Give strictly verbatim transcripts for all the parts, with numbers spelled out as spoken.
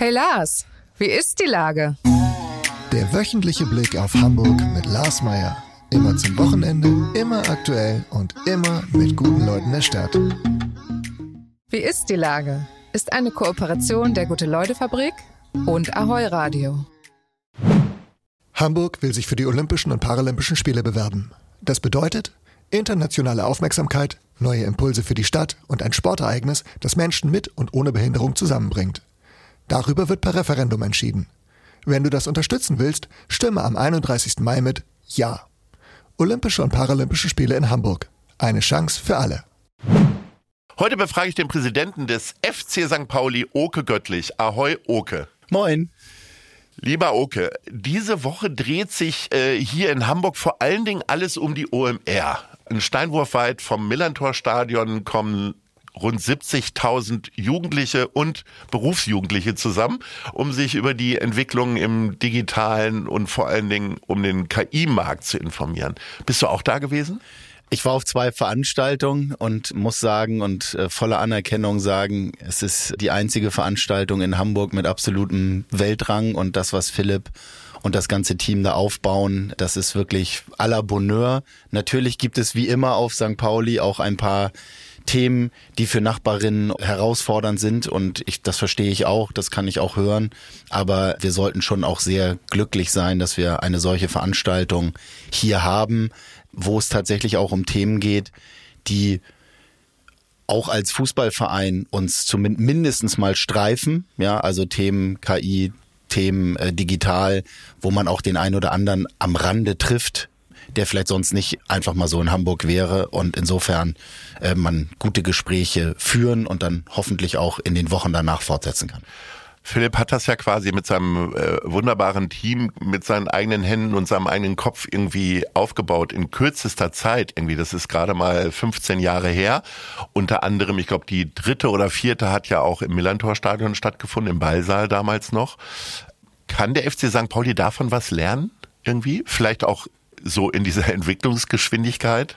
Hey Lars, wie ist die Lage? Der wöchentliche Blick auf Hamburg mit Lars Meier. Immer zum Wochenende, immer aktuell und immer mit guten Leuten der Stadt. Wie ist die Lage? Ist eine Kooperation der Gute-Leute-Fabrik und Ahoi Radio. Hamburg will sich für die Olympischen und Paralympischen Spiele bewerben. Das bedeutet internationale Aufmerksamkeit, neue Impulse für die Stadt und ein Sportereignis, das Menschen mit und ohne Behinderung zusammenbringt. Darüber wird per Referendum entschieden. Wenn du das unterstützen willst, stimme am einunddreißigsten Mai mit Ja. Olympische und Paralympische Spiele in Hamburg. Eine Chance für alle. Heute befrage ich den Präsidenten des F C Sankt Pauli, Oke Göttlich. Ahoi, Oke. Moin. Lieber Oke, diese Woche dreht sich äh, hier in Hamburg vor allen Dingen alles um die O M R. Ein Steinwurf weit vom Millantor-Stadion kommen rund siebzigtausend Jugendliche und Berufsjugendliche zusammen, um sich über die Entwicklungen im digitalen und vor allen Dingen um den K I-Markt zu informieren. Bist du auch da gewesen? Ich war auf zwei Veranstaltungen und muss sagen und äh, voller Anerkennung sagen, es ist die einzige Veranstaltung in Hamburg mit absolutem Weltrang, und das, was Philipp und das ganze Team da aufbauen, das ist wirklich à la Bonheur. Natürlich gibt es wie immer auf Sankt Pauli auch ein paar Themen, die für Nachbarinnen herausfordernd sind, und ich, das verstehe ich auch, das kann ich auch hören, aber wir sollten schon auch sehr glücklich sein, dass wir eine solche Veranstaltung hier haben, wo es tatsächlich auch um Themen geht, die auch als Fußballverein uns zumindest mindestens mal streifen, ja, also Themen K I, Themen äh, digital, wo man auch den einen oder anderen am Rande trifft, der vielleicht sonst nicht einfach mal so in Hamburg wäre, und insofern äh, man gute Gespräche führen und dann hoffentlich auch in den Wochen danach fortsetzen kann. Philipp hat das ja quasi mit seinem äh, wunderbaren Team, mit seinen eigenen Händen und seinem eigenen Kopf irgendwie aufgebaut in kürzester Zeit irgendwie. Das ist gerade mal fünfzehn Jahre her. Unter anderem, ich glaube, die dritte oder vierte hat ja auch im Millantor-Stadion stattgefunden, im Ballsaal damals noch. Kann der F C Sankt Pauli davon was lernen irgendwie? Vielleicht auch so in dieser Entwicklungsgeschwindigkeit?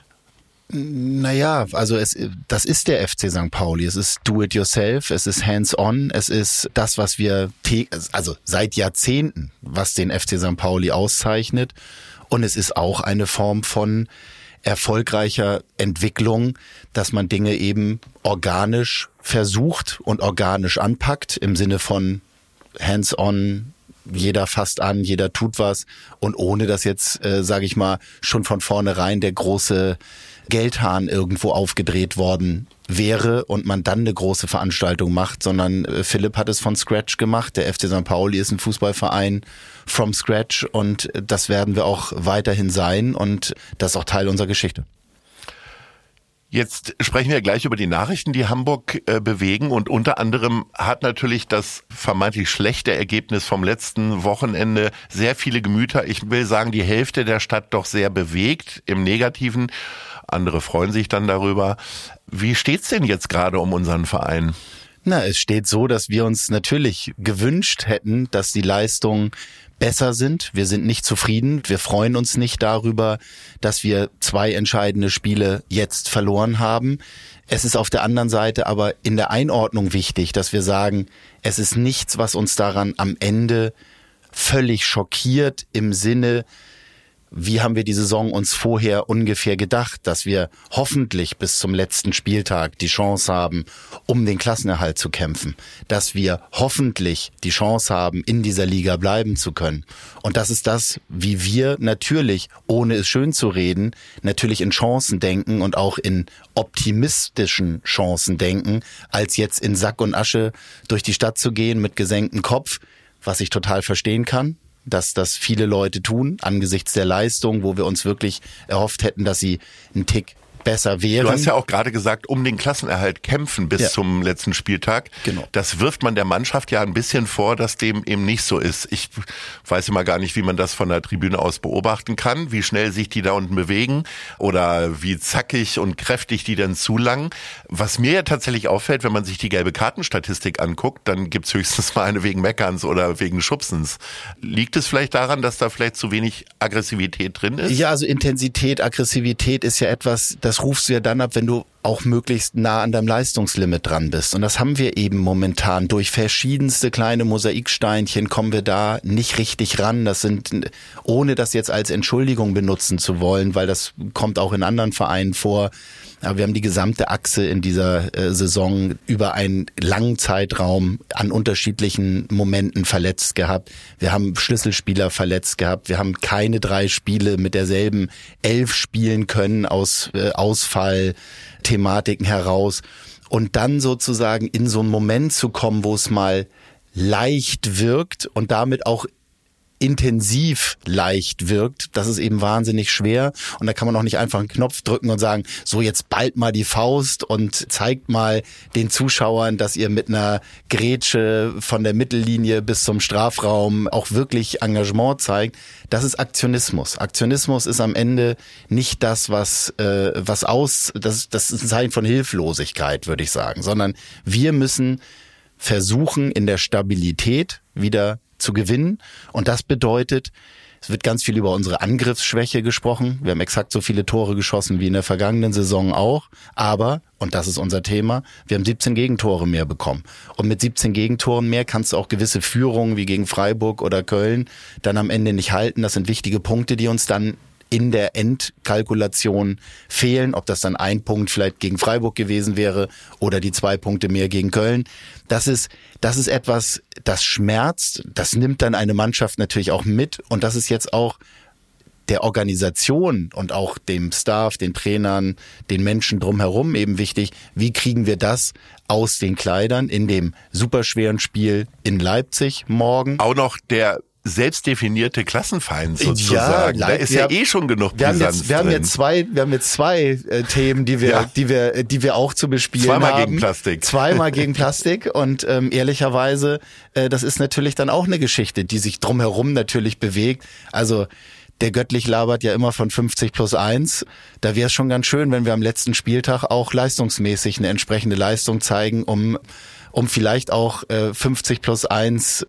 Naja, also es, das ist der F C Sankt Pauli. Es ist Do-it-yourself, es ist hands-on, es ist das, was wir, also seit Jahrzehnten, was den F C Sankt Pauli auszeichnet. Und es ist auch eine Form von erfolgreicher Entwicklung, dass man Dinge eben organisch versucht und organisch anpackt, im Sinne von hands-on. Jeder fasst an, jeder tut was, und ohne dass jetzt, äh, sage ich mal, schon von vornherein der große Geldhahn irgendwo aufgedreht worden wäre und man dann eine große Veranstaltung macht, sondern äh, Philipp hat es von Scratch gemacht. Der F C Sankt Pauli ist ein Fußballverein from Scratch, und das werden wir auch weiterhin sein, und das ist auch Teil unserer Geschichte. Jetzt sprechen wir gleich über die Nachrichten, die Hamburg äh, bewegen, und unter anderem hat natürlich das vermeintlich schlechte Ergebnis vom letzten Wochenende sehr viele Gemüter, ich will sagen die Hälfte der Stadt, doch sehr bewegt im Negativen. Andere freuen sich dann darüber. Wie steht's denn jetzt gerade um unseren Verein? Na, es steht so, dass wir uns natürlich gewünscht hätten, dass die Leistungen besser sind. Wir sind nicht zufrieden. Wir freuen uns nicht darüber, dass wir zwei entscheidende Spiele jetzt verloren haben. Es ist auf der anderen Seite aber in der Einordnung wichtig, dass wir sagen, es ist nichts, was uns daran am Ende völlig schockiert, im Sinne, wie haben wir die Saison uns vorher ungefähr gedacht, dass wir hoffentlich bis zum letzten Spieltag die Chance haben, um den Klassenerhalt zu kämpfen, dass wir hoffentlich die Chance haben, in dieser Liga bleiben zu können. Und das ist das, wie wir natürlich, ohne es schön zu reden, natürlich in Chancen denken und auch in optimistischen Chancen denken, als jetzt in Sack und Asche durch die Stadt zu gehen mit gesenktem Kopf, was ich total verstehen kann, dass das viele Leute tun, angesichts der Leistung, wo wir uns wirklich erhofft hätten, dass sie einen Tick besser wären. Du hast ja auch gerade gesagt, um den Klassenerhalt kämpfen bis ja. zum letzten Spieltag. Genau. Das wirft man der Mannschaft ja ein bisschen vor, dass dem eben nicht so ist. Ich weiß immer gar nicht, wie man das von der Tribüne aus beobachten kann, wie schnell sich die da unten bewegen oder wie zackig und kräftig die dann zulangen. Was mir ja tatsächlich auffällt, wenn man sich die gelbe Kartenstatistik anguckt, dann gibt's höchstens mal eine wegen Meckerns oder wegen Schubsens. Liegt es vielleicht daran, dass da vielleicht zu wenig Aggressivität drin ist? Ja, also Intensität, Aggressivität ist ja etwas, das rufst du ja dann ab, wenn du auch möglichst nah an deinem Leistungslimit dran bist. Und das haben wir eben momentan. Durch verschiedenste kleine Mosaiksteinchen kommen wir da nicht richtig ran. Das sind, ohne das jetzt als Entschuldigung benutzen zu wollen, weil das kommt auch in anderen Vereinen vor. Aber wir haben die gesamte Achse in dieser äh, Saison über einen langen Zeitraum an unterschiedlichen Momenten verletzt gehabt. Wir haben Schlüsselspieler verletzt gehabt. Wir haben keine drei Spiele mit derselben Elf spielen können aus äh, Ausfallthematiken heraus. Und dann sozusagen in so einen Moment zu kommen, wo es mal leicht wirkt und damit auch intensiv leicht wirkt, das ist eben wahnsinnig schwer und da kann man auch nicht einfach einen Knopf drücken und sagen, so jetzt ballt mal die Faust und zeigt mal den Zuschauern, dass ihr mit einer Grätsche von der Mittellinie bis zum Strafraum auch wirklich Engagement zeigt. Das ist Aktionismus. Aktionismus ist am Ende nicht das, was äh, was aus, das, das ist ein Zeichen von Hilflosigkeit, würde ich sagen, sondern wir müssen versuchen, in der Stabilität wieder zu gewinnen. Und das bedeutet, es wird ganz viel über unsere Angriffsschwäche gesprochen. Wir haben exakt so viele Tore geschossen wie in der vergangenen Saison auch. Aber, und das ist unser Thema, wir haben siebzehn Gegentore mehr bekommen. Und mit siebzehn Gegentoren mehr kannst du auch gewisse Führungen wie gegen Freiburg oder Köln dann am Ende nicht halten. Das sind wichtige Punkte, die uns dann in der Endkalkulation fehlen, ob das dann ein Punkt vielleicht gegen Freiburg gewesen wäre oder die zwei Punkte mehr gegen Köln. Das ist, das ist etwas, das schmerzt, das nimmt dann eine Mannschaft natürlich auch mit und das ist jetzt auch der Organisation und auch dem Staff, den Trainern, den Menschen drumherum eben wichtig, wie kriegen wir das aus den Kleidern in dem superschweren Spiel in Leipzig morgen. Auch noch der selbstdefinierte Klassenfeind sozusagen. Ja, da ist ja haben, eh schon genug wir haben Brisanz jetzt, wir haben jetzt zwei, wir haben jetzt zwei äh, Themen, die wir, ja. die wir, die wir auch zu bespielen Zweimal haben. gegen Plastik. Zweimal gegen Plastik und ähm, ehrlicherweise, äh, das ist natürlich dann auch eine Geschichte, die sich drumherum natürlich bewegt. Also der Göttlich labert ja immer von fünfzig plus eins. Da wäre es schon ganz schön, wenn wir am letzten Spieltag auch leistungsmäßig eine entsprechende Leistung zeigen, um um vielleicht auch äh, fünfzig plus eins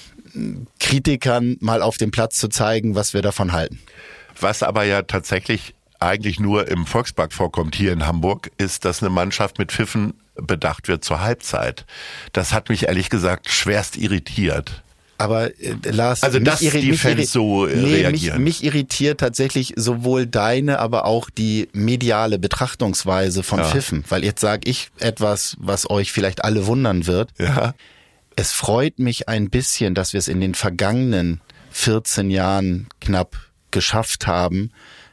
Kritikern mal auf dem Platz zu zeigen, was wir davon halten. Was aber ja tatsächlich eigentlich nur im Volkspark vorkommt hier in Hamburg, ist, dass eine Mannschaft mit Pfiffen bedacht wird zur Halbzeit. Das hat mich ehrlich gesagt schwerst irritiert. Aber äh, Lars, also dass irri- die Fans so äh, nee, reagieren. Mich, mich irritiert tatsächlich sowohl deine, aber auch die mediale Betrachtungsweise von ja. Pfiffen. Weil jetzt sage ich etwas, was euch vielleicht alle wundern wird. Ja. Es freut mich ein bisschen, dass wir es in den vergangenen vierzehn Jahren knapp geschafft haben,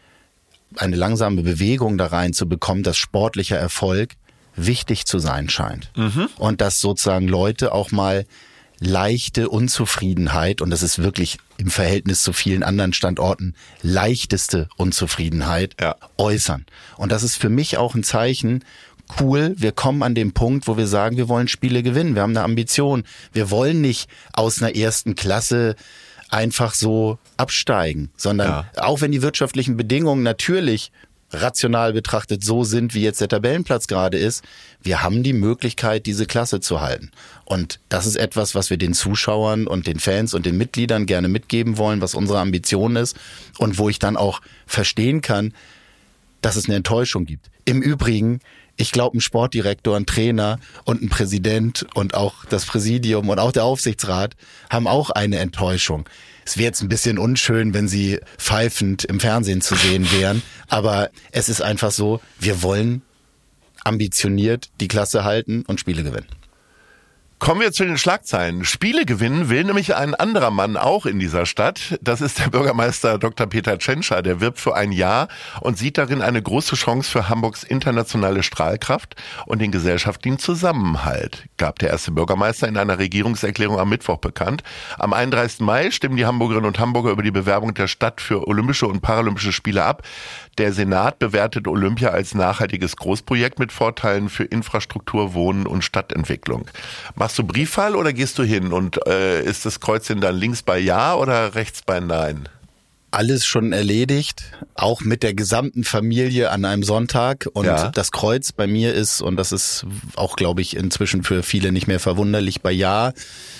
eine langsame Bewegung da rein zu bekommen, dass sportlicher Erfolg wichtig zu sein scheint. Mhm. Und dass sozusagen Leute auch mal leichte Unzufriedenheit, und das ist wirklich im Verhältnis zu vielen anderen Standorten leichteste Unzufriedenheit, ja. äußern. Und das ist für mich auch ein Zeichen, cool, wir kommen an den Punkt, wo wir sagen, wir wollen Spiele gewinnen, wir haben eine Ambition. Wir wollen nicht aus einer ersten Klasse einfach so absteigen, sondern ja. auch wenn die wirtschaftlichen Bedingungen natürlich rational betrachtet so sind, wie jetzt der Tabellenplatz gerade ist, wir haben die Möglichkeit, diese Klasse zu halten. Und das ist etwas, was wir den Zuschauern und den Fans und den Mitgliedern gerne mitgeben wollen, was unsere Ambition ist und wo ich dann auch verstehen kann, dass es eine Enttäuschung gibt. Im Übrigen, ich glaube, ein Sportdirektor, ein Trainer und ein Präsident und auch das Präsidium und auch der Aufsichtsrat haben auch eine Enttäuschung. Es wäre jetzt ein bisschen unschön, wenn sie pfeifend im Fernsehen zu sehen wären, aber es ist einfach so, wir wollen ambitioniert die Klasse halten und Spiele gewinnen. Kommen wir zu den Schlagzeilen. Spiele gewinnen will nämlich ein anderer Mann auch in dieser Stadt. Das ist der Bürgermeister Doktor Peter Tschentscher. Der wirbt für ein Ja und sieht darin eine große Chance für Hamburgs internationale Strahlkraft und den gesellschaftlichen Zusammenhalt, gab der erste Bürgermeister in einer Regierungserklärung am Mittwoch bekannt. Am einunddreißigsten Mai stimmen die Hamburgerinnen und Hamburger über die Bewerbung der Stadt für Olympische und Paralympische Spiele ab. Der Senat bewertet Olympia als nachhaltiges Großprojekt mit Vorteilen für Infrastruktur, Wohnen und Stadtentwicklung. Machst du Briefwahl oder gehst du hin? Und äh, ist das Kreuzchen dann links bei Ja oder rechts bei Nein? Alles schon erledigt, auch mit der gesamten Familie an einem Sonntag. Und ja. das Kreuz bei mir ist, und das ist auch, glaube ich, inzwischen für viele nicht mehr verwunderlich, bei Ja.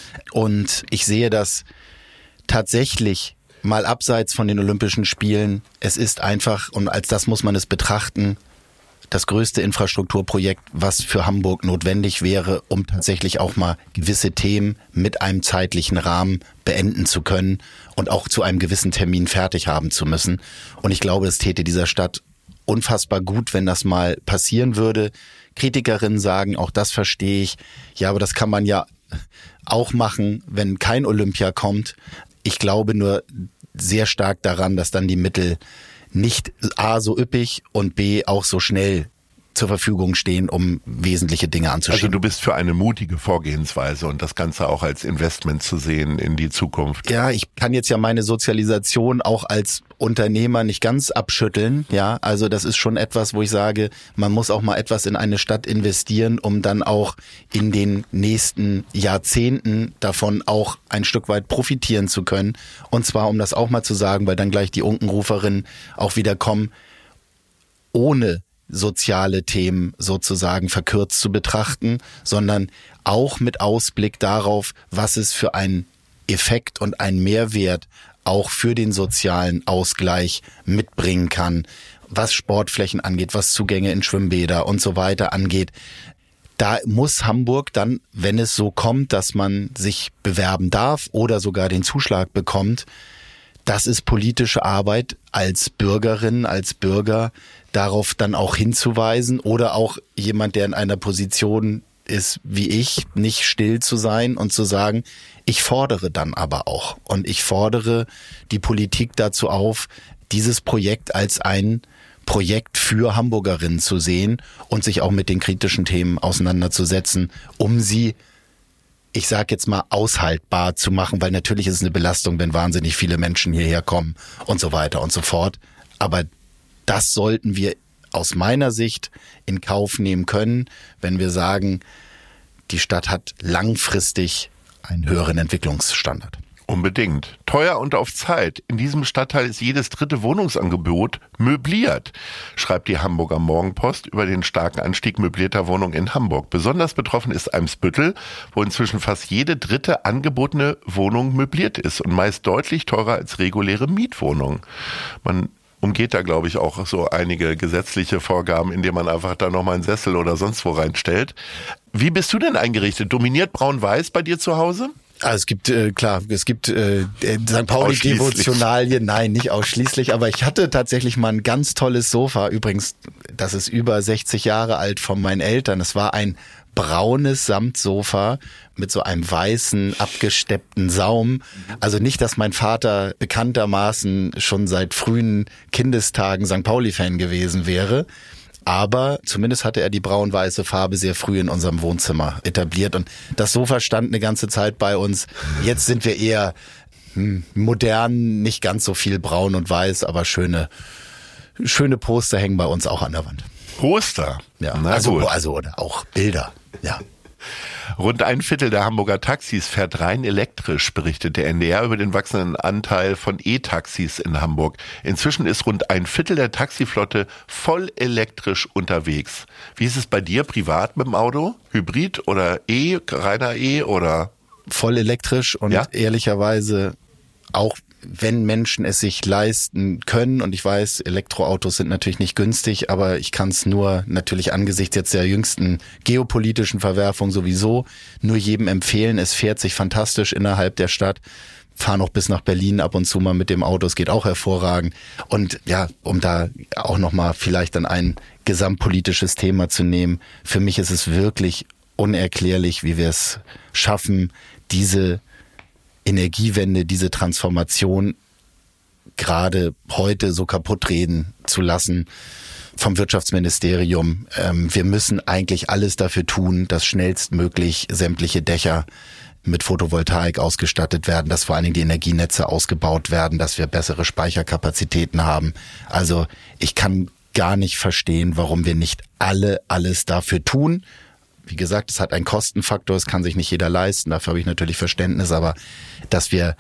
Und ich sehe das tatsächlich mal abseits von den Olympischen Spielen. Es ist einfach, und als das muss man es betrachten, das größte Infrastrukturprojekt, was für Hamburg notwendig wäre, um tatsächlich auch mal gewisse Themen mit einem zeitlichen Rahmen beenden zu können und auch zu einem gewissen Termin fertig haben zu müssen. Und ich glaube, es täte dieser Stadt unfassbar gut, wenn das mal passieren würde. Kritikerinnen sagen, auch das verstehe ich, ja, aber das kann man ja auch machen, wenn kein Olympia kommt. Ich glaube nur sehr stark daran, dass dann die Mittel nicht A so üppig und B auch so schnell zur Verfügung stehen, um wesentliche Dinge anzuschieben. Also du bist für eine mutige Vorgehensweise und das Ganze auch als Investment zu sehen in die Zukunft. Ja, ich kann jetzt ja meine Sozialisation auch als Unternehmer nicht ganz abschütteln. Ja, also das ist schon etwas, wo ich sage, man muss auch mal etwas in eine Stadt investieren, um dann auch in den nächsten Jahrzehnten davon auch ein Stück weit profitieren zu können. Und zwar, um das auch mal zu sagen, weil dann gleich die Unkenruferinnen auch wieder kommen, ohne soziale Themen sozusagen verkürzt zu betrachten, sondern auch mit Ausblick darauf, was es für einen Effekt und einen Mehrwert auch für den sozialen Ausgleich mitbringen kann, was Sportflächen angeht, was Zugänge in Schwimmbäder und so weiter angeht. Da muss Hamburg dann, wenn es so kommt, dass man sich bewerben darf oder sogar den Zuschlag bekommt, das ist politische Arbeit als Bürgerin, als Bürger, darauf dann auch hinzuweisen oder auch jemand, der in einer Position ist wie ich, nicht still zu sein und zu sagen, ich fordere dann aber auch. Und ich fordere die Politik dazu auf, dieses Projekt als ein Projekt für Hamburgerinnen zu sehen und sich auch mit den kritischen Themen auseinanderzusetzen, um sie, ich sag jetzt mal, aushaltbar zu machen, weil natürlich ist es eine Belastung, wenn wahnsinnig viele Menschen hierher kommen und so weiter und so fort. Aber das sollten wir aus meiner Sicht in Kauf nehmen können, wenn wir sagen, die Stadt hat langfristig einen höheren Entwicklungsstandard. Unbedingt. Teuer und auf Zeit. In diesem Stadtteil ist jedes dritte Wohnungsangebot möbliert, schreibt die Hamburger Morgenpost über den starken Anstieg möblierter Wohnungen in Hamburg. Besonders betroffen ist Eimsbüttel, wo inzwischen fast jede dritte angebotene Wohnung möbliert ist und meist deutlich teurer als reguläre Mietwohnungen. Man umgeht da, glaube ich, auch so einige gesetzliche Vorgaben, indem man einfach da nochmal einen Sessel oder sonst wo reinstellt. Wie bist du denn eingerichtet? Dominiert Braun-Weiß bei dir zu Hause? Also es gibt, äh, klar, es gibt äh, Sankt Pauli-Devotionalien, nein, nicht ausschließlich, aber ich hatte tatsächlich mal ein ganz tolles Sofa, übrigens, das ist über sechzig Jahre alt, von meinen Eltern. Es war ein braunes Samtsofa mit so einem weißen, abgesteppten Saum. Also nicht, dass mein Vater bekanntermaßen schon seit frühen Kindestagen Sankt Pauli-Fan gewesen wäre, aber zumindest hatte er die braun-weiße Farbe sehr früh in unserem Wohnzimmer etabliert und das Sofa stand eine ganze Zeit bei uns. Jetzt sind wir eher hm, modern, nicht ganz so viel braun und weiß, aber schöne, schöne Poster hängen bei uns auch an der Wand. Poster? Ja, Na also, gut. also oder auch Bilder, ja. Rund ein Viertel der Hamburger Taxis fährt rein elektrisch, berichtet der N D R über den wachsenden Anteil von E-Taxis in Hamburg. Inzwischen ist rund ein Viertel der Taxiflotte voll elektrisch unterwegs. Wie ist es bei dir privat mit dem Auto? Hybrid oder E, reiner E oder? Voll elektrisch und ja? Ehrlicherweise auch, wenn Menschen es sich leisten können, und ich weiß, Elektroautos sind natürlich nicht günstig, aber ich kann es nur natürlich angesichts jetzt der jüngsten geopolitischen Verwerfung sowieso nur jedem empfehlen. Es fährt sich fantastisch innerhalb der Stadt. Fahr noch bis nach Berlin ab und zu mal mit dem Auto, es geht auch hervorragend. Und ja, um da auch nochmal vielleicht dann ein gesamtpolitisches Thema zu nehmen, für mich ist es wirklich unerklärlich, wie wir es schaffen, diese Energiewende, diese Transformation gerade heute so kaputt reden zu lassen vom Wirtschaftsministerium. Ähm, wir müssen eigentlich alles dafür tun, dass schnellstmöglich sämtliche Dächer mit Photovoltaik ausgestattet werden, dass vor allen Dingen die Energienetze ausgebaut werden, dass wir bessere Speicherkapazitäten haben. Also ich kann gar nicht verstehen, warum wir nicht alle alles dafür tun. Wie gesagt, es hat einen Kostenfaktor, es kann sich nicht jeder leisten, dafür habe ich natürlich Verständnis, aber dass wir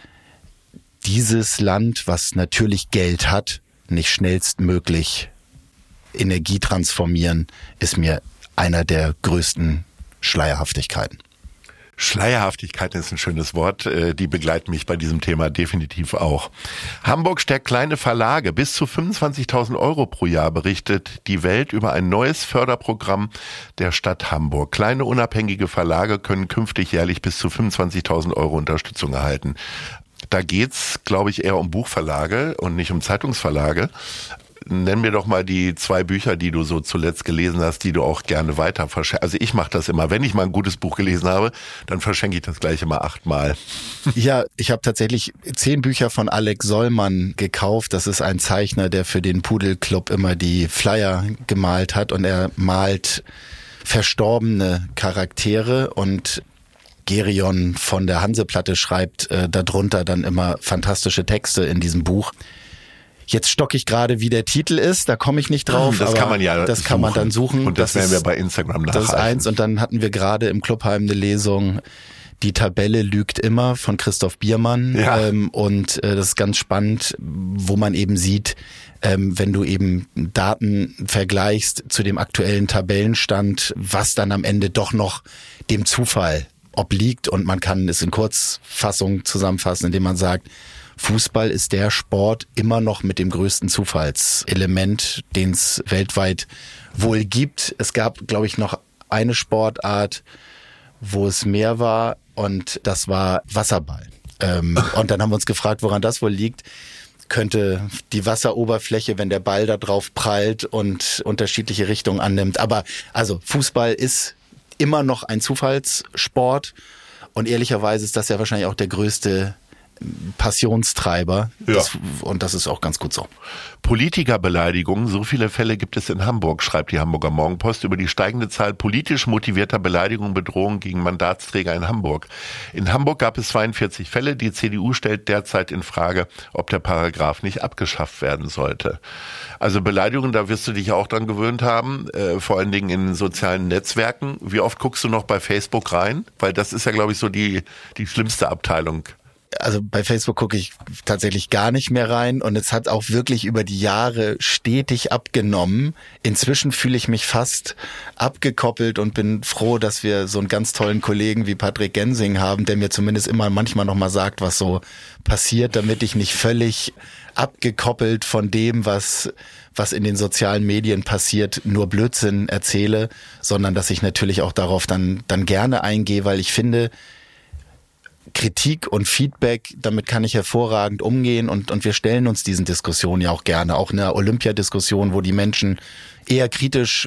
dieses Land, was natürlich Geld hat, nicht schnellstmöglich Energie transformieren, ist mir einer der größten Schleierhaftigkeiten. Schleierhaftigkeit ist ein schönes Wort, die begleitet mich bei diesem Thema definitiv auch. Hamburg stärkt kleine Verlage. Bis zu fünfundzwanzigtausend Euro pro Jahr berichtet die Welt über ein neues Förderprogramm der Stadt Hamburg. Kleine unabhängige Verlage können künftig jährlich bis zu fünfundzwanzigtausend Euro Unterstützung erhalten. Da geht's, glaube ich, eher um Buchverlage und nicht um Zeitungsverlage. Nenn mir doch mal die zwei Bücher, die du so zuletzt gelesen hast, die du auch gerne weiter verschenkst. Also ich mache das immer. Wenn ich mal ein gutes Buch gelesen habe, dann verschenke ich das gleich immer achtmal. Ja, ich habe tatsächlich zehn Bücher von Alex Sollmann gekauft. Das ist ein Zeichner, der für den Pudelclub immer die Flyer gemalt hat. Und er malt verstorbene Charaktere und Gerion von der Hanseplatte schreibt äh, darunter dann immer fantastische Texte in diesem Buch. Jetzt stocke ich gerade, wie der Titel ist, da komme ich nicht drauf. Das aber kann man ja Das kann man dann suchen. Und das, das werden wir bei Instagram nachreichen. Das ist eins. Und dann hatten wir gerade im Clubheim eine Lesung, Die Tabelle lügt immer von Christoph Biermann. Ja. Ähm, und äh, das ist ganz spannend, wo man eben sieht, ähm, wenn du eben Daten vergleichst zu dem aktuellen Tabellenstand, was dann am Ende doch noch dem Zufall obliegt. Und man kann es in Kurzfassung zusammenfassen, indem man sagt, Fußball ist der Sport immer noch mit dem größten Zufallselement, den es weltweit wohl gibt. Es gab, glaube ich, noch eine Sportart, wo es mehr war, und das war Wasserball. Ähm, und dann haben wir uns gefragt, woran das wohl liegt. Könnte die Wasseroberfläche, wenn der Ball da drauf prallt und unterschiedliche Richtungen annimmt. Aber also Fußball ist immer noch ein Zufallssport, und ehrlicherweise ist das ja wahrscheinlich auch der größte Passionstreiber. Ja. Das, und das ist auch ganz gut so. Politikerbeleidigungen, so viele Fälle gibt es in Hamburg, schreibt die Hamburger Morgenpost über die steigende Zahl politisch motivierter Beleidigungen und Bedrohungen gegen Mandatsträger in Hamburg. In Hamburg gab es zweiundvierzig Fälle. Die C D U stellt derzeit in Frage, ob der Paragraph nicht abgeschafft werden sollte. Also Beleidigungen, da wirst du dich auch dran gewöhnt haben, äh, vor allen Dingen in sozialen Netzwerken. Wie oft guckst du noch bei Facebook rein? Weil das ist ja, glaube ich, so die, die schlimmste Abteilung. Also bei Facebook gucke ich tatsächlich gar nicht mehr rein, und es hat auch wirklich über die Jahre stetig abgenommen. Inzwischen fühle ich mich fast abgekoppelt und bin froh, dass wir so einen ganz tollen Kollegen wie Patrick Gensing haben, der mir zumindest immer manchmal noch mal sagt, was so passiert, damit ich nicht völlig abgekoppelt von dem, was was in den sozialen Medien passiert, nur Blödsinn erzähle, sondern dass ich natürlich auch darauf dann dann gerne eingehe, weil ich finde, Kritik und Feedback, damit kann ich hervorragend umgehen, und und wir stellen uns diesen Diskussionen ja auch gerne, auch in der Olympiadiskussion, wo die Menschen eher kritisch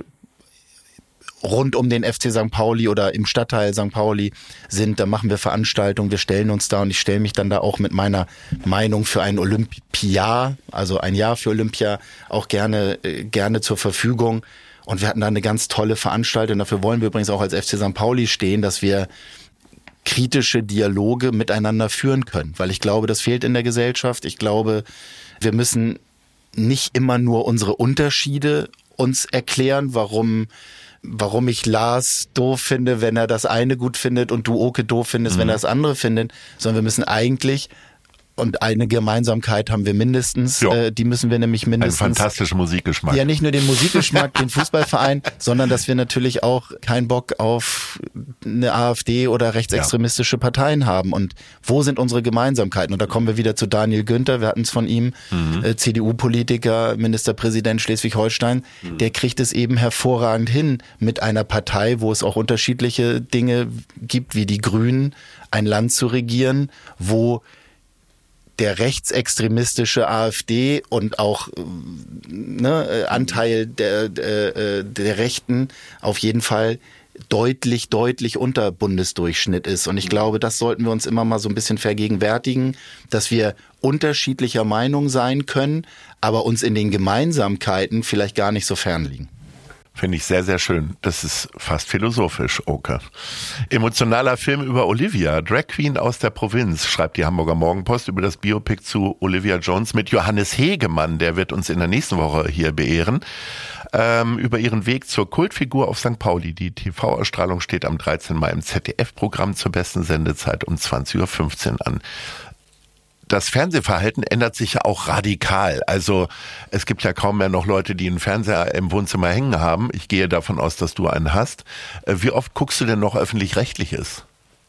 rund um den F C Sankt Pauli oder im Stadtteil Sankt Pauli sind, da machen wir Veranstaltungen, wir stellen uns da, und ich stelle mich dann da auch mit meiner Meinung für ein Olympiajahr, also ein Jahr für Olympia, auch gerne gerne zur Verfügung. Und wir hatten da eine ganz tolle Veranstaltung, dafür wollen wir übrigens auch als F C Sankt Pauli stehen, dass wir kritische Dialoge miteinander führen können, weil ich glaube, das fehlt in der Gesellschaft. Ich glaube, wir müssen nicht immer nur unsere Unterschiede uns erklären, warum warum ich Lars doof finde, wenn er das eine gut findet, und du Oke doof findest, mhm. wenn er das andere findet, sondern wir müssen eigentlich, und eine Gemeinsamkeit haben wir mindestens, äh, die müssen wir nämlich mindestens... Ein fantastischer Musikgeschmack. Ja, nicht nur den Musikgeschmack, den Fußballverein, sondern dass wir natürlich auch keinen Bock auf eine AfD oder rechtsextremistische Parteien haben. Und wo sind unsere Gemeinsamkeiten? Und da kommen wir wieder zu Daniel Günther, wir hatten es von ihm, mhm. äh, C D U-Politiker, Ministerpräsident Schleswig-Holstein, mhm. der kriegt es eben hervorragend hin, mit einer Partei, wo es auch unterschiedliche Dinge gibt, wie die Grünen, ein Land zu regieren, wo der rechtsextremistische AfD und auch ne, Anteil der, der, der Rechten auf jeden Fall deutlich, deutlich unter Bundesdurchschnitt ist. Und ich glaube, das sollten wir uns immer mal so ein bisschen vergegenwärtigen, dass wir unterschiedlicher Meinung sein können, aber uns in den Gemeinsamkeiten vielleicht gar nicht so fern liegen. Finde ich sehr, sehr schön. Das ist fast philosophisch, Oke. Emotionaler Film über Olivia, Drag Queen aus der Provinz, schreibt die Hamburger Morgenpost über das Biopic zu Olivia Jones mit Johannes Hegemann. Der wird uns in der nächsten Woche hier beehren. Ähm, über ihren Weg zur Kultfigur auf Sankt Pauli. Die T V-Ausstrahlung steht am dreizehnten Mai im Z D F-Programm zur besten Sendezeit um zwanzig Uhr fünfzehn an. Das Fernsehverhalten ändert sich ja auch radikal. Also es gibt ja kaum mehr noch Leute, die einen Fernseher im Wohnzimmer hängen haben. Ich gehe davon aus, dass du einen hast. Wie oft guckst du denn noch Öffentlich-Rechtliches?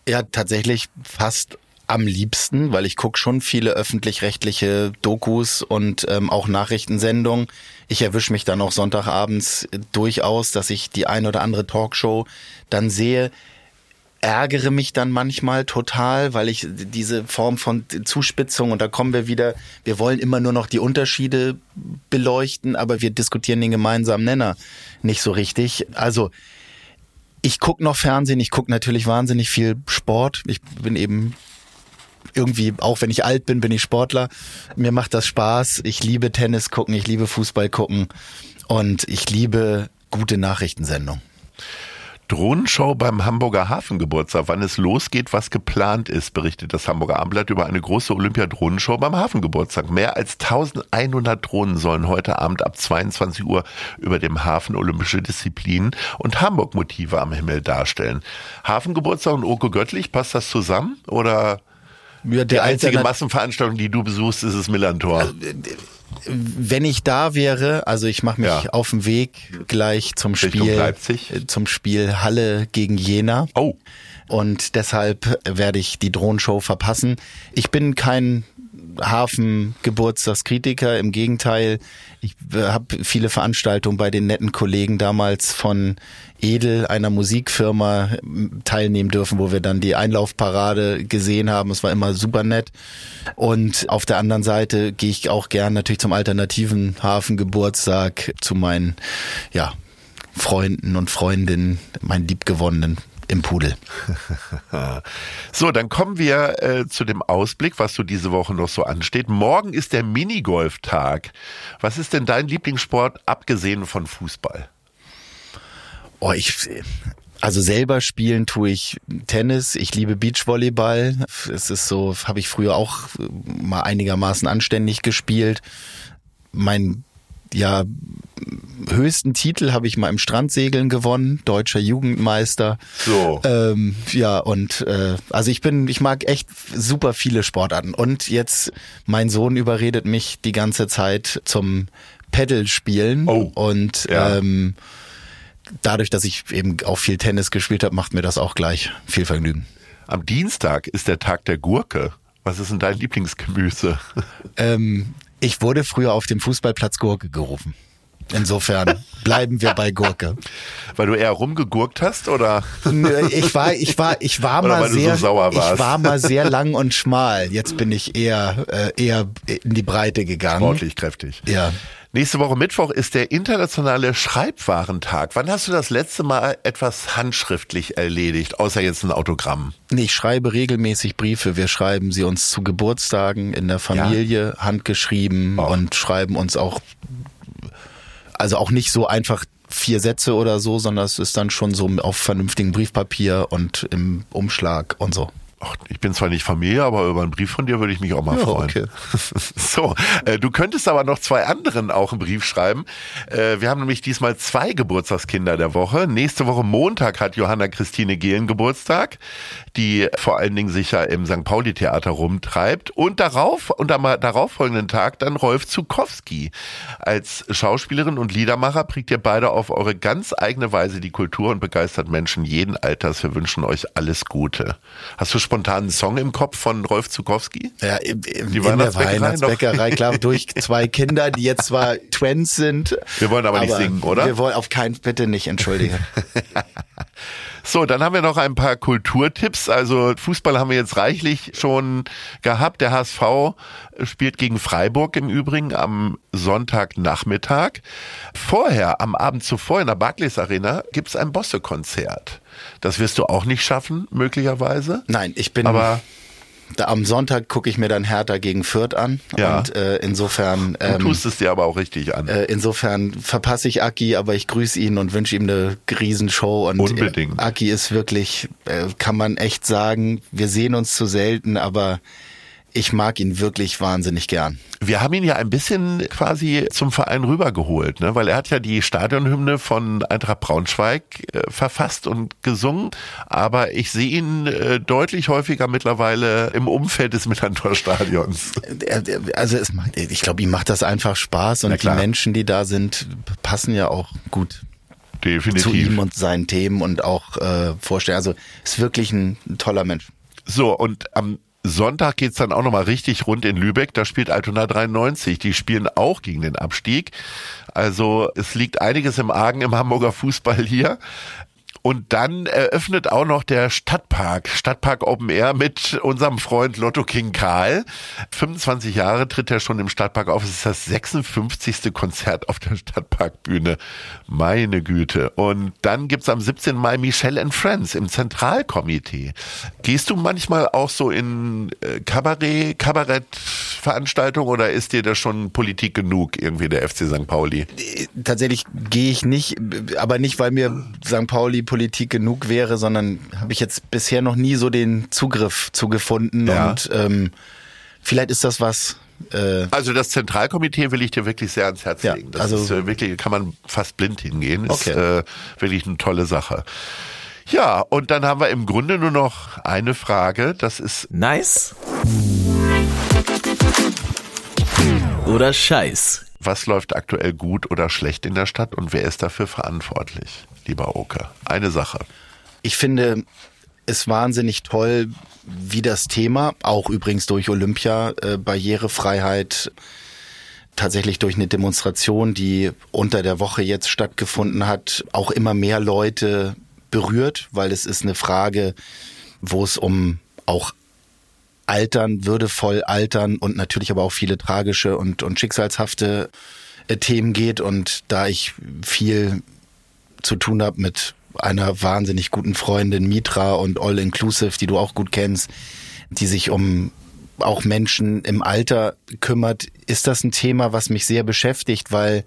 Ja, tatsächlich fast am liebsten, weil ich gucke schon viele öffentlich-rechtliche Dokus und ähm, auch Nachrichtensendungen. Ich erwische mich dann auch Sonntagabends durchaus, dass ich die ein oder andere Talkshow dann sehe, ärgere mich dann manchmal total, weil ich diese Form von Zuspitzung, und da kommen wir wieder, wir wollen immer nur noch die Unterschiede beleuchten, aber wir diskutieren den gemeinsamen Nenner nicht so richtig. Also ich gucke noch Fernsehen, ich gucke natürlich wahnsinnig viel Sport. Ich bin eben irgendwie, auch wenn ich alt bin, bin ich Sportler. Mir macht das Spaß. Ich liebe Tennis gucken, ich liebe Fußball gucken und ich liebe gute Nachrichtensendungen. Drohnenshow beim Hamburger Hafengeburtstag. Wann es losgeht, was geplant ist, berichtet das Hamburger Abendblatt über eine große Olympia-Drohnenshow beim Hafengeburtstag. Mehr als eintausendeinhundert Drohnen sollen heute Abend ab zweiundzwanzig Uhr über dem Hafen olympische Disziplinen und Hamburg-Motive am Himmel darstellen. Hafengeburtstag und Oke Göttlich, passt das zusammen? Oder ja, die einzige Massenveranstaltung, die du besuchst, ist das Millantor? Wenn ich da wäre, also ich mache mich ja auf den Weg gleich zum Richtung Spiel, Leipzig. zum Spiel Halle gegen Jena. Oh. Und deshalb werde ich die Drohnenshow verpassen. Ich bin kein Hafengeburtstagskritiker, im Gegenteil, ich habe viele Veranstaltungen bei den netten Kollegen damals von Edel, einer Musikfirma, teilnehmen dürfen, wo wir dann die Einlaufparade gesehen haben. Es war immer super nett. Und auf der anderen Seite gehe ich auch gern natürlich zum alternativen Hafengeburtstag zu meinen ja, Freunden und Freundinnen, meinen Liebgewonnenen im Pudel. So, dann kommen wir äh, zu dem Ausblick, was so diese Woche noch so ansteht. Morgen ist der Minigolf-Tag. Was ist denn dein Lieblingssport, abgesehen von Fußball? Oh, ich, also selber spielen tue ich Tennis. Ich liebe Beachvolleyball. Es ist so, habe ich früher auch mal einigermaßen anständig gespielt. Mein ja höchsten Titel habe ich mal im Strandsegeln gewonnen, deutscher Jugendmeister. So. Ähm, ja, und äh, also ich bin, ich mag echt super viele Sportarten. Und jetzt, mein Sohn überredet mich die ganze Zeit zum Paddle-Spielen. Oh. Und ja. ähm, dadurch, dass ich eben auch viel Tennis gespielt habe, macht mir das auch gleich viel Vergnügen. Am Dienstag ist der Tag der Gurke. Was ist denn dein Lieblingsgemüse? Ähm, ich wurde früher auf dem Fußballplatz Gurke gerufen. Insofern bleiben wir bei Gurke. Weil du eher rumgegurkt hast, oder? Ich war, ich war, ich war oder mal weil sehr, du so sauer warst. ich war mal sehr lang und schmal. Jetzt bin ich eher, äh, eher in die Breite gegangen. Sportlich kräftig. Ja. Nächste Woche Mittwoch ist der internationale Schreibwarentag. Wann hast du das letzte Mal etwas handschriftlich erledigt, außer jetzt ein Autogramm? Nee, ich schreibe regelmäßig Briefe. Wir schreiben sie uns zu Geburtstagen in der Familie, ja. handgeschrieben oh. und schreiben uns auch, also auch nicht so einfach vier Sätze oder so, sondern es ist dann schon so auf vernünftigem Briefpapier und im Umschlag und so. Ach, ich bin zwar nicht Familie, aber über einen Brief von dir würde ich mich auch mal ja, freuen. Okay. So, äh, du könntest aber noch zwei anderen auch einen Brief schreiben. Äh, wir haben nämlich diesmal zwei Geburtstagskinder der Woche. Nächste Woche Montag hat Johanna Christine Gehlen Geburtstag, die vor allen Dingen sich ja im Sankt Pauli Theater rumtreibt. Und darauf, und am darauffolgenden Tag dann Rolf Zukowski. Als Schauspielerin und Liedermacher prägt ihr beide auf eure ganz eigene Weise die Kultur und begeistert Menschen jeden Alters. Wir wünschen euch alles Gute. Hast du spontan einen Song im Kopf von Rolf Zukowski? Ja, in, in, in der Weihnachtsbäckerei, klar, durch zwei Kinder, die jetzt zwar Twins sind. Wir wollen aber, aber nicht singen, oder? Wir wollen auf keinen, bitte nicht, entschuldige. So, dann haben wir noch ein paar Kulturtipps. Also Fußball haben wir jetzt reichlich schon gehabt. Der H S V spielt gegen Freiburg im Übrigen am Sonntagnachmittag. Vorher, am Abend zuvor in der Barclays Arena, gibt's ein Bosse-Konzert. Das wirst du auch nicht schaffen, möglicherweise? Nein, ich bin... Aber da am Sonntag gucke ich mir dann Hertha gegen Fürth an. Ja. Und äh, insofern... Ähm, du tust es dir aber auch richtig an. Äh, insofern verpasse ich Aki, aber ich grüße ihn und wünsche ihm eine Riesenshow. Und unbedingt. Äh, Aki ist wirklich, äh, kann man echt sagen, wir sehen uns zu selten, aber ich mag ihn wirklich wahnsinnig gern. Wir haben ihn ja ein bisschen quasi zum Verein rübergeholt, ne? Weil er hat ja die Stadionhymne von Eintracht Braunschweig äh, verfasst und gesungen, aber ich sehe ihn äh, deutlich häufiger mittlerweile im Umfeld des Millantor-Stadions. Also es macht, ich glaube, ihm macht das einfach Spaß und die Menschen, die da sind, passen ja auch gut Definitiv. zu ihm und seinen Themen und auch äh, vorstellen. Also ist wirklich ein, ein toller Mensch. So, und am Sonntag geht's dann auch nochmal richtig rund in Lübeck. Da spielt Altona dreiundneunzig. Die spielen auch gegen den Abstieg. Also es liegt einiges im Argen im Hamburger Fußball hier. Und dann eröffnet auch noch der Stadtpark, Stadtpark Open Air mit unserem Freund Lotto King Karl. fünfundzwanzig Jahre tritt er schon im Stadtpark auf. Es ist das sechsundfünfzigste Konzert auf der Stadtparkbühne. Meine Güte. Und dann gibt's am siebzehnten Mai Michelle and Friends im Zentralkomitee. Gehst du manchmal auch so in Kabarett, Kabarettveranstaltungen oder ist dir das schon Politik genug, irgendwie der F C Sankt Pauli? Tatsächlich gehe ich nicht, aber nicht, weil mir Sankt Pauli Politik genug wäre, sondern habe ich jetzt bisher noch nie so den Zugriff zu gefunden. Ja. Und ähm, vielleicht ist das was. Äh, also das Zentralkomitee will ich dir wirklich sehr ans Herz ja, legen. Das also ist äh, wirklich, kann man fast blind hingehen. Ist okay. äh, wirklich eine tolle Sache. Ja, und dann haben wir im Grunde nur noch eine Frage. Das ist nice oder Scheiß. Was läuft aktuell gut oder schlecht in der Stadt und wer ist dafür verantwortlich, lieber Oke? Eine Sache. Ich finde es wahnsinnig toll, wie das Thema, auch übrigens durch Olympia, äh, Barrierefreiheit, tatsächlich durch eine Demonstration, die unter der Woche jetzt stattgefunden hat, auch immer mehr Leute berührt, weil es ist eine Frage, wo es um auch Altern, würdevoll altern und natürlich aber auch viele tragische und, und schicksalshafte äh, Themen geht. Und da ich viel zu tun habe mit einer wahnsinnig guten Freundin Mitra und All Inclusive, die du auch gut kennst, die sich um auch Menschen im Alter kümmert, ist das ein Thema, was mich sehr beschäftigt, weil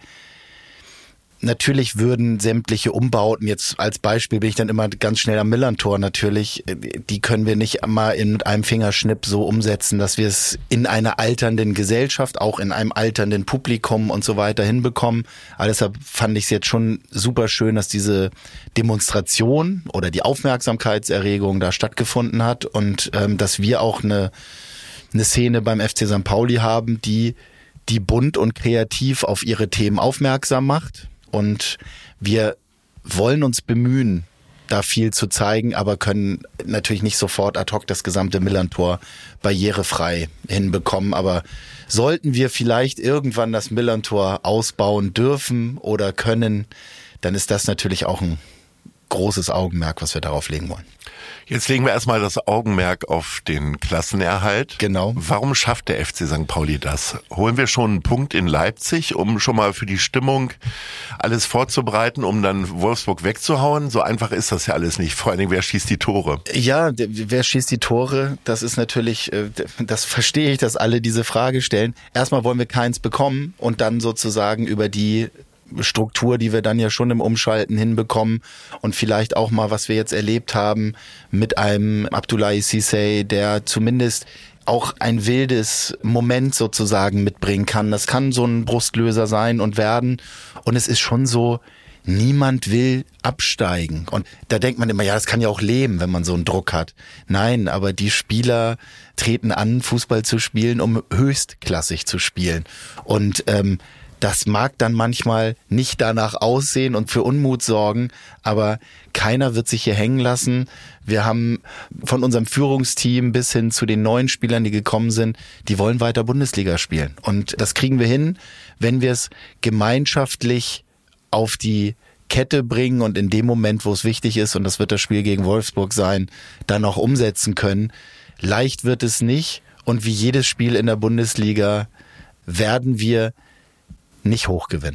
natürlich würden sämtliche Umbauten, jetzt als Beispiel bin ich dann immer ganz schnell am Millerntor natürlich, die können wir nicht mal in einem Fingerschnipp so umsetzen, dass wir es in einer alternden Gesellschaft, auch in einem alternden Publikum und so weiter hinbekommen. Aber deshalb fand ich es jetzt schon super schön, dass diese Demonstration oder die Aufmerksamkeitserregung da stattgefunden hat und ähm, dass wir auch eine, eine Szene beim F C Sankt Pauli haben, die, die bunt und kreativ auf ihre Themen aufmerksam macht. Und wir wollen uns bemühen, da viel zu zeigen, aber können natürlich nicht sofort ad hoc das gesamte Millerntor barrierefrei hinbekommen. Aber sollten wir vielleicht irgendwann das Millerntor ausbauen dürfen oder können, dann ist das natürlich auch ein großes Augenmerk, was wir darauf legen wollen. Jetzt legen wir erstmal das Augenmerk auf den Klassenerhalt. Genau. Warum schafft der F C Sankt Pauli das? Holen wir schon einen Punkt in Leipzig, um schon mal für die Stimmung alles vorzubereiten, um dann Wolfsburg wegzuhauen? So einfach ist das ja alles nicht. Vor allen Dingen, wer schießt die Tore? Ja, wer schießt die Tore? Das ist natürlich, das verstehe ich, dass alle diese Frage stellen. Erstmal wollen wir keins bekommen und dann sozusagen über die Struktur, die wir dann ja schon im Umschalten hinbekommen und vielleicht auch mal, was wir jetzt erlebt haben mit einem Abdoulaye Cissé, der zumindest auch ein wildes Moment sozusagen mitbringen kann. Das kann so ein Brustlöser sein und werden. Und es ist schon so, niemand will absteigen. Und da denkt man immer, ja, das kann ja auch leben, wenn man so einen Druck hat. Nein, aber die Spieler treten an, Fußball zu spielen, um höchstklassig zu spielen. Und ähm, das mag dann manchmal nicht danach aussehen und für Unmut sorgen, aber keiner wird sich hier hängen lassen. Wir haben von unserem Führungsteam bis hin zu den neuen Spielern, die gekommen sind, die wollen weiter Bundesliga spielen. Und das kriegen wir hin, wenn wir es gemeinschaftlich auf die Kette bringen und in dem Moment, wo es wichtig ist, und das wird das Spiel gegen Wolfsburg sein, dann auch umsetzen können. Leicht wird es nicht und wie jedes Spiel in der Bundesliga werden wir nicht hoch gewinnen.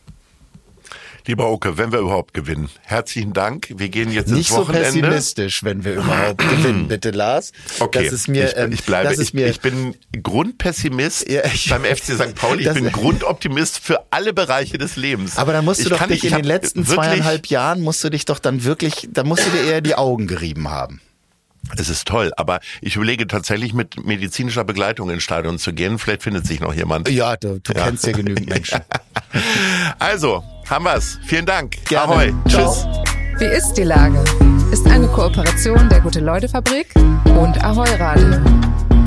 Lieber Oke, wenn wir überhaupt gewinnen. Herzlichen Dank. Wir gehen jetzt nicht ins Wochenende. Nicht so pessimistisch, wenn wir überhaupt gewinnen, bitte Lars. Okay, das ist mir, ich, ich bleibe. das ist mir, ich, ich bin Grundpessimist ja, ich, beim F C Sankt Pauli. Ich bin Grundoptimist für alle Bereiche des Lebens. Aber dann musst du ich doch kann, dich in den letzten zweieinhalb Jahren, musst du dich doch dann wirklich, da musst du dir eher die Augen gerieben haben. Es ist toll, aber ich überlege tatsächlich mit medizinischer Begleitung ins Stadion zu gehen. Vielleicht findet sich noch jemand. Ja, du, du ja. kennst ja genügend Menschen. Also, haben wir's. Vielen Dank. Gerne. Ahoi. Tschüss. Wie ist die Lage? Ist eine Kooperation der Gute-Leute-Fabrik und Ahoi Radio.